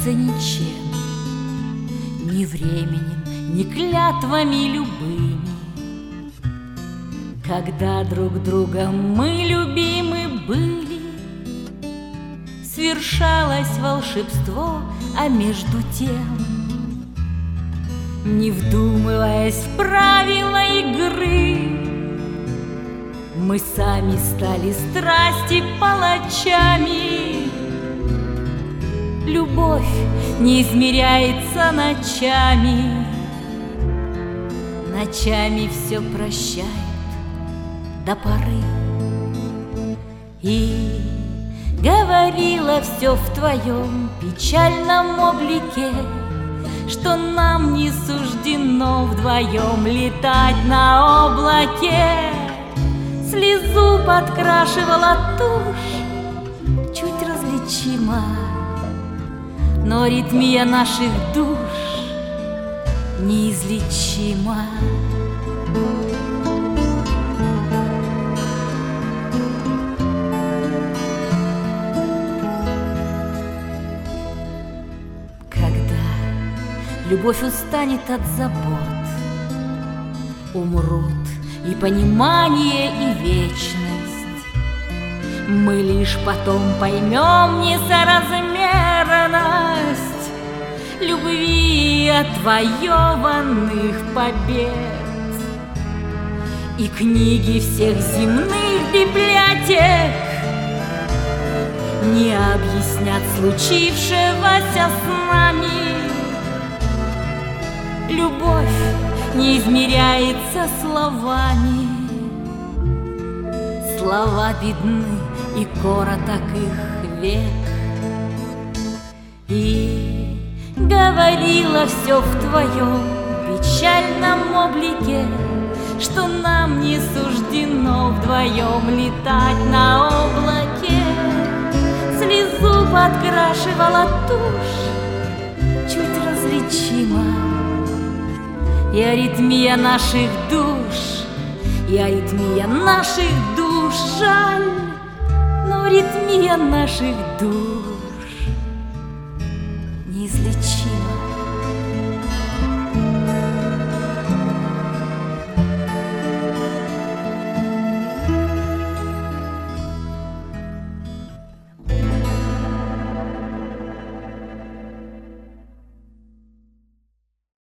кончается ничем, ни временем, ни клятвами любыми. Когда друг другом мы любимы были, свершалось волшебство, а между тем, не вдумываясь в правила игры, мы сами стали страсти палачами. Любовь не измеряется ночами, ночами все прощает до поры. И говорила все в твоем печальном облике, что нам не суждено вдвоем летать на облаке. Слезу подкрашивала тушь, чуть различима, но ритмия наших душ неизлечима. Любовь устанет от забот, умрут и понимание, и вечность. Мы лишь потом поймем несоразмерность любви отвоеванных побед. И книги всех земных библиотек не объяснят случившегося с нами. Любовь не измеряется словами, слова бедны и короток их век. И говорила все в твоем печальном облике, что нам не суждено вдвоем летать на облаке. Слезу подкрашивала тушь, чуть различима, и аритмия наших душ, и аритмия наших душ. Жаль, но аритмия наших душ